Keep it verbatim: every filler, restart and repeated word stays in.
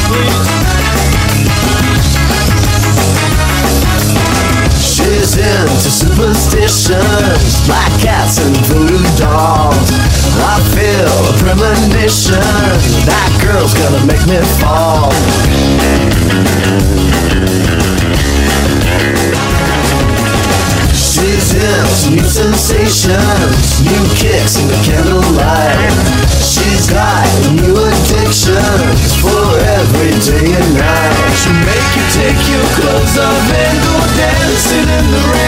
She's into superstitions, black cats and voodoo dolls. I feel a premonition, that girl's gonna make me fall. She's into new sensations, new kicks in the candlelight. She's got new addictions for every day and night. She'll make you take your clothes off and go dancing in the rain.